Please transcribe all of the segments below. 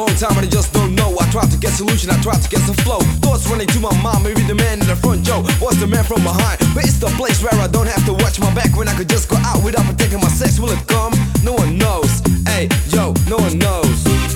long time and I just don't know. I try to get solution, I try to get some flow. Thoughts running to my mind, maybe the man in the front, Joe. What's the man from behind? But it's the place where I don't have to watch my back. When I could just go out without protecting my sex. Will it come? No one knows. Hey, yo, no one knows.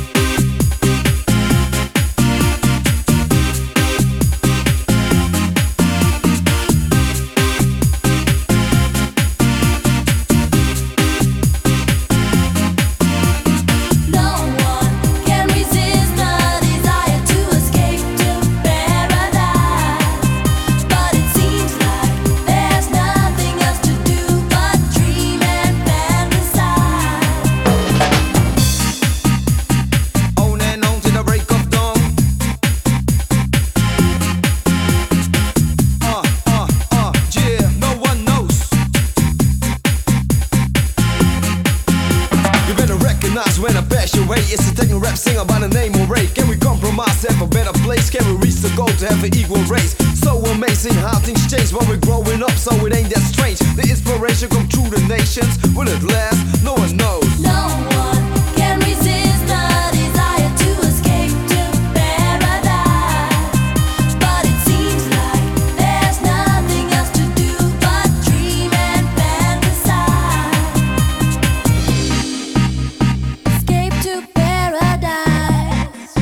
When I pass your way, it's a techno rap singer by the name of Ray. Can we compromise, have a better place? Can we reach the goal to have an equal race? So amazing how things change when we're growing up, so it ain't that strange. The inspiration come through the nations. Will it last? No one knows. No one can resist the desire to escape to paradise. But it seems like there's nothing else to do but dream and fantasize. Escape to paradise.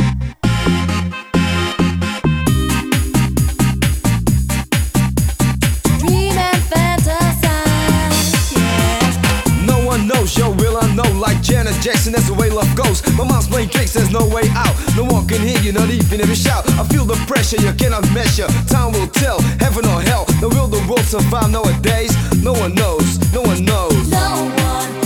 Dream and fantasize, yeah. No one knows, yo, will I know? Like Janet Jackson, that's the way love goes. My mind's playing tricks, there's no way out. No one can hear you, not even if you shout. I feel the pressure, you cannot measure. Time will tell, heaven or hell. Now will the world survive nowadays? No one knows, no one knows. No one